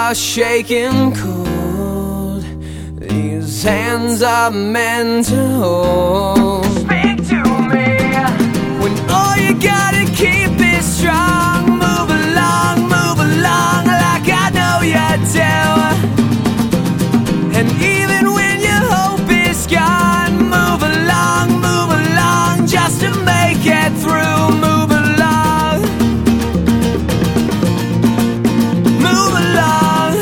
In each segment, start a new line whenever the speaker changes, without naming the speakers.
are shaking cold. These hands are meant to hold. Speak to me when all you gotta keep is strong. Move along like I know you do. And even when your hope is gone, move along just to make it through. Move along, move along.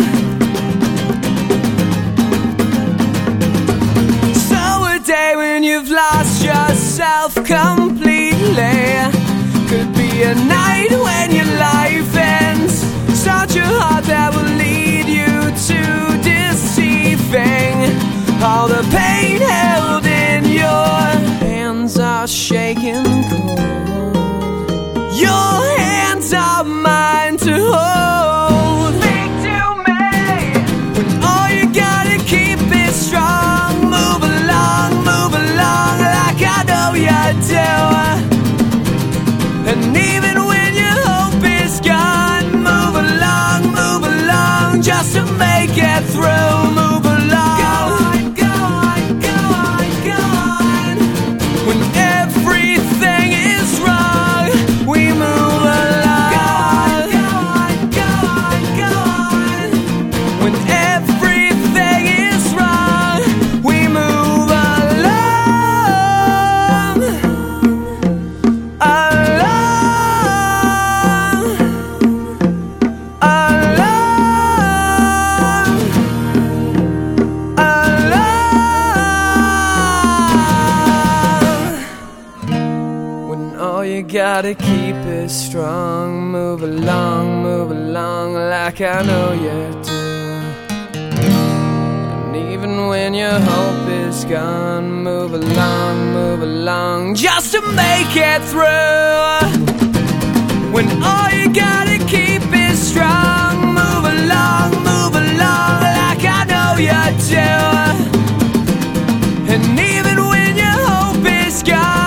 So a day when you've lost yourself completely could be a night when your life ends. Start your heart that will lead you to deceiving. All the pain held in your hands are shaking cold. Your hands are mine to hold. Speak to me when all you gotta keep is strong. Move along like I know you do. And even when your hope is gone, move along just to make it through. Move along, go on. When everything is wrong, we move along. Go on. When everything is wrong, we move along. When all you gotta keep is strong, move along like I know you do. And even when your hope is gone, move along just to make it through. When all you gotta keep is strong, move along like I know you do. And even when your hope is gone,